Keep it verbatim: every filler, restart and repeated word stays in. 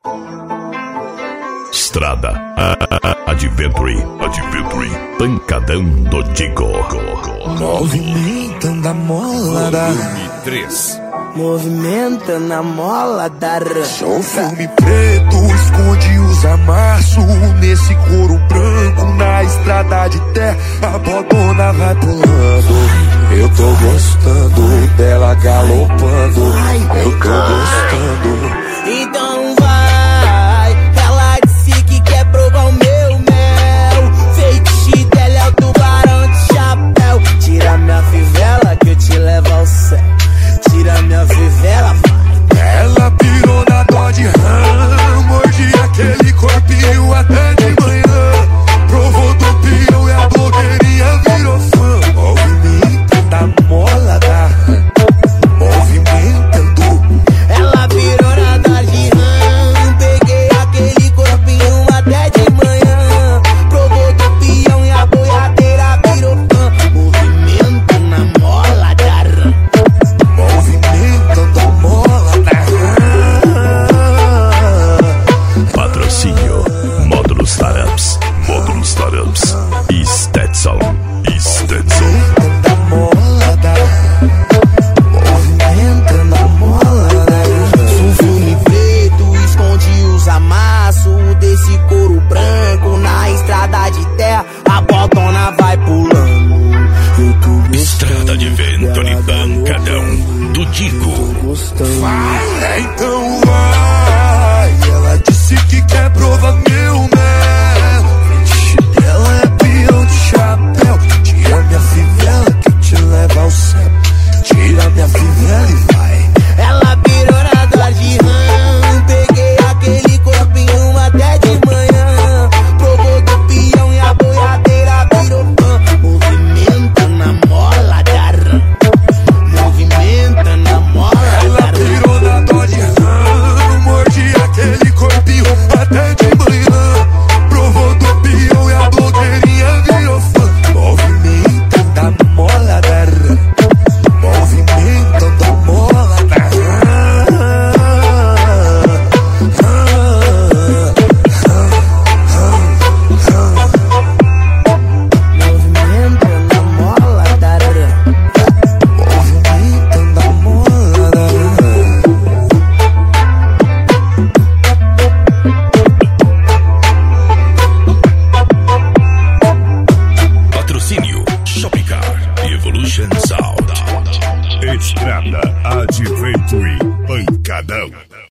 Estrada Adventure, Adventure, pancadão do Digo. Movimentando a mola da três. Movimentando a mola da Sou filme preto, esconde os amassos nesse couro branco na estrada de terra. A bodona vai pulando, eu tô gostando dela galopando, eu tô gostando. Então vai, ela disse que quer provar o meu mel. Feitiço dela é o tubarão de chapéu. Tira minha fivela que eu te levo ao céu. Tira minha fivela, vai. Ela pirou na Dodge Ram, mordi aquele corpinho até de manhã. Provou do pião e a blogueirinha virou fã. Movimentando a mola da movimentando. Ela pirou na Dodge Ram, peguei aquele corpinho até de manhã. Provou do pião e a boiadeira virou fã. Movimento na mola da Ram. Movimentando a mola da Patrocínio Módulos Startups, Módulos Startups e Stetson, e Stetson. Movimentando a mola da Movimentando a mola da Sou filme preto, esconde os amassos desse couro branco na estrada de terra. A botona vai pulando. Eu tô gostando. Estrada Adventure, pancadão do Digo. Gostando. Vai, então